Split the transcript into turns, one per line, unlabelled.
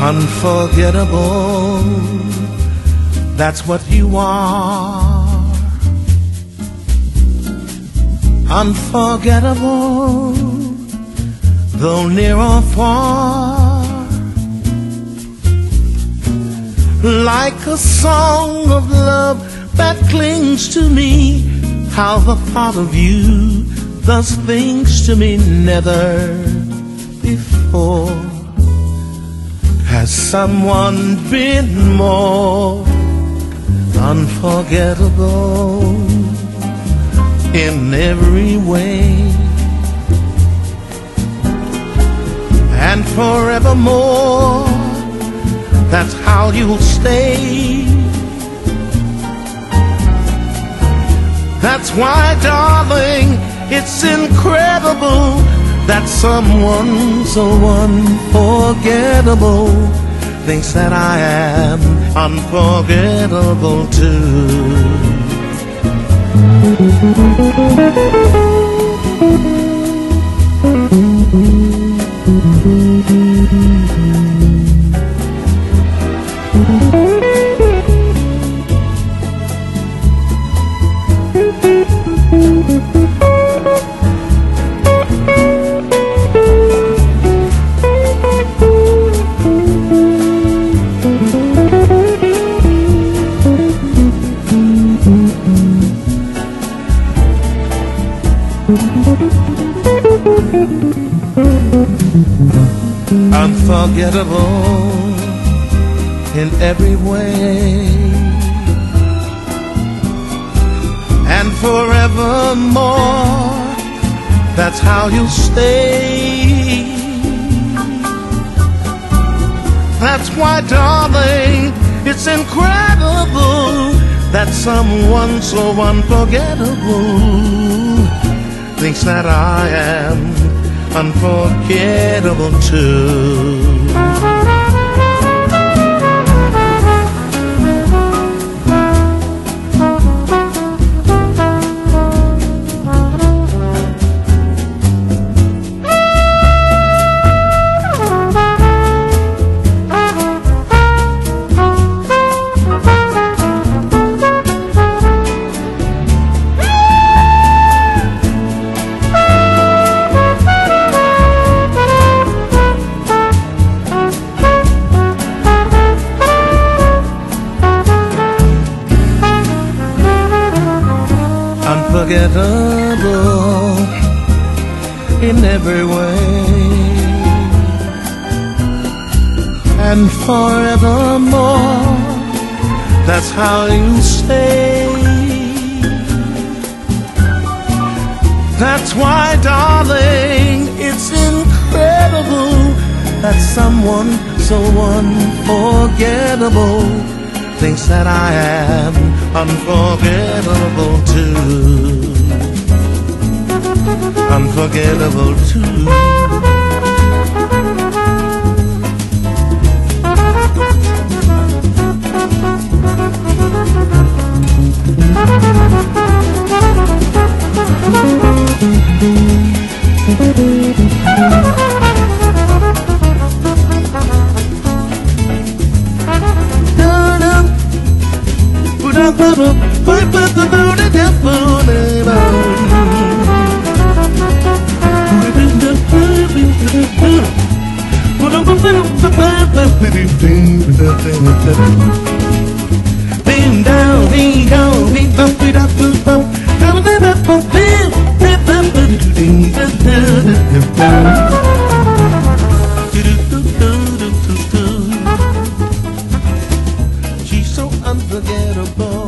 Unforgettable, that's what you are. Unforgettable, though near or far. Like a song of love that clings to me, how the thought of you does things to me never before. Has someone been more unforgettable in every way? And forevermore, that's how you'll stay. That's why, darling, it's incredible that someone so unforgettable thinks that I am unforgettable too. Unforgettable in every way, and forevermore, that's how you'll stay. That's why, darling, it's incredible that someone so unforgettable thinks that I am unforgettable too. Unforgettable in every way, and forevermore, that's how you stay. That's why, darling, it's incredible that someone so unforgettable thinks that I am unforgettable too. Unforgettable too. Bing down, bing down, bing bump it up, bump bump. She's so unforgettable.